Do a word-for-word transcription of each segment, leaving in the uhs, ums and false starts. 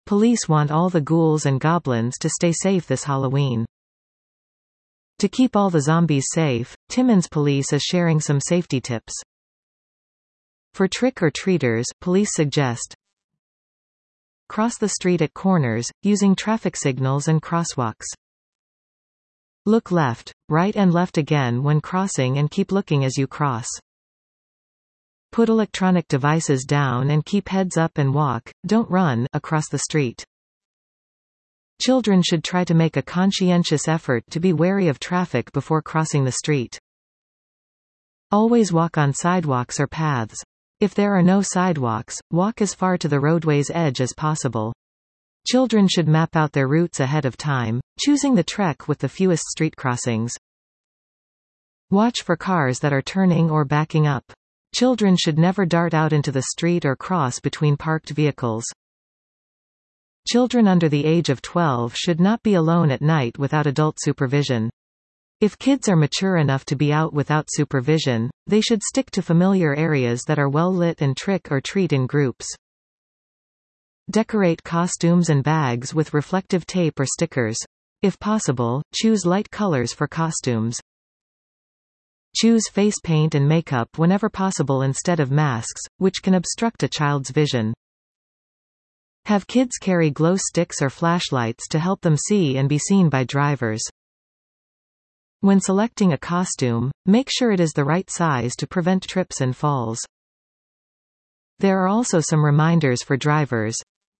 Police want all the ghouls and goblins to stay safe this Halloween. To keep all the zombies safe, Timmins Police is sharing some safety tips. For trick-or-treaters, police suggest: cross the street at corners, using traffic signals and crosswalks. Look left, right and left again when crossing and keep looking as you cross. Put electronic devices down and keep heads up and walk, don't run, across the street. Children should try to make a conscientious effort to be wary of traffic before crossing the street. Always walk on sidewalks or paths. If there are no sidewalks, walk as far to the roadway's edge as possible. Children should map out their routes ahead of time, choosing the trek with the fewest street crossings. Watch for cars that are turning or backing up. Children should never dart out into the street or cross between parked vehicles. Children under the age of twelve should not be alone at night without adult supervision. If kids are mature enough to be out without supervision, they should stick to familiar areas that are well lit and trick or treat in groups. Decorate costumes and bags with reflective tape or stickers. If possible, choose light colors for costumes. Choose face paint and makeup whenever possible instead of masks, which can obstruct a child's vision. Have kids carry glow sticks or flashlights to help them see and be seen by drivers. When selecting a costume, make sure it is the right size to prevent trips and falls. There are also some reminders for drivers.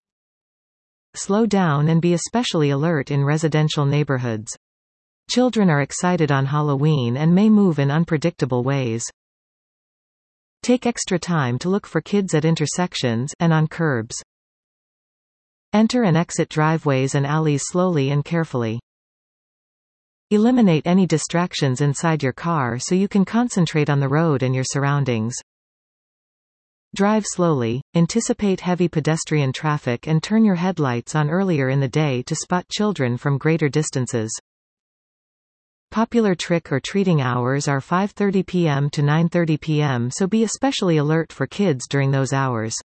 Slow down and be especially alert in residential neighborhoods. Children are excited on Halloween and may move in unpredictable ways. Take extra time to look for kids at intersections and on curbs. Enter and exit driveways and alleys slowly and carefully. Eliminate any distractions inside your car so you can concentrate on the road and your surroundings. Drive slowly, anticipate heavy pedestrian traffic and turn your headlights on earlier in the day to spot children from greater distances. Popular trick-or-treating hours are five thirty p m to nine thirty p m so be especially alert for kids during those hours.